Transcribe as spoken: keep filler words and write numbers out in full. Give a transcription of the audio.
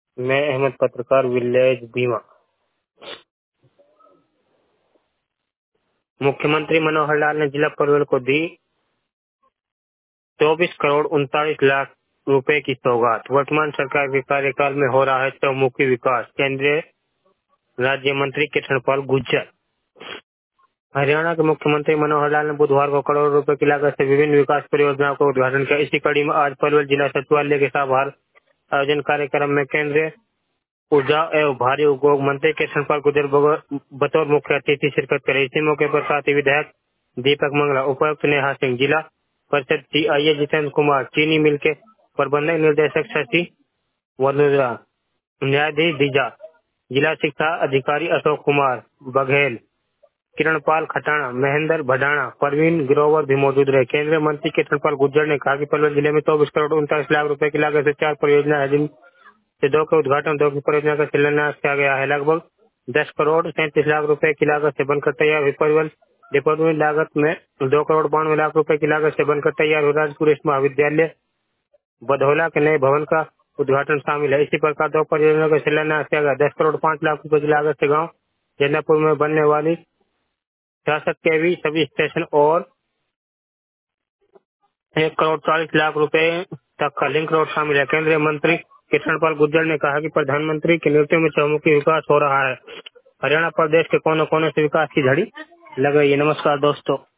मैं अहमद, पत्रकार, विलेज भीमा। मुख्यमंत्री मनोहर लाल ने जिला पलवल को दी चौबीस करोड़ उनतालीस लाख रुपए की सौगात। वर्तमान सरकार के कार्यकाल में हो रहा है चौमुखी विकास। केंद्रीय राज्य मंत्री कृष्णपाल गुर्जर। हरियाणा के मुख्यमंत्री मनोहर लाल ने बुधवार को करोड़ों रुपए की लागत से विभिन्न विकास परियोजनाओं का उद्घाटन किया। इसी कड़ी में आज पलवल जिला सचिवालय के साभार आयोजन कार्यक्रम में केंद्रीय ऊर्जा एवं भारी उद्योग मंत्री कृष्णपाल गुर्जर बतौर मुख्य अतिथि शिरकत करे। इसी मौके पर साथी विधायक दीपक मंगला, उपायुक्त नेहा सिंह, जिला परिषद सीआईए जितेंद्र कुमार, चीनी मिल के प्रबंधक निदेशक शशि वनोरा, न्यायाधीश दीजा, जिला शिक्षा अधिकारी अशोक कुमार बघेल, किरणपाल खटाणा, महेंद्र भडाणा, परवीन ग्रोवर भी मौजूद रहे। केंद्रीय मंत्री कृष्णपाल गुर्जर ने कहा कि पलवल जिले में चौबीस करोड़ उनतालीस लाख रुपए की लागत से चार परियोजना है, जिन से दो के उद्घाटन, दो की परियोजना का शिलान्यास किया गया है। लगभग दस करोड़ सैंतीस लाख रुपए की लागत से बनकर तैयार हुई पलवल डिपो में लागत में दो करोड़ बानवे लाख रुपए की लागत से बनकर तैयार हुई राजपुर महाविद्यालय बधौला के नए भवन का उद्घाटन शामिल है। इसी प्रकार दो परियोजना का शिलान्यास किया गया। दस करोड़ पाँच लाख रुपए की लागत से गाँव जन्नापुर में बनने वाली छियासठ केवी सभी स्टेशन और एक करोड़ चालीस लाख रुपए तक का लिंक रोड शामिल है। केंद्रीय मंत्री कृष्णपाल गुर्जर ने कहा कि प्रधानमंत्री के नेतृत्व में चहुमुखी विकास हो रहा है। हरियाणा प्रदेश के कोने कोने से विकास की झड़ी लग रही है। नमस्कार दोस्तों।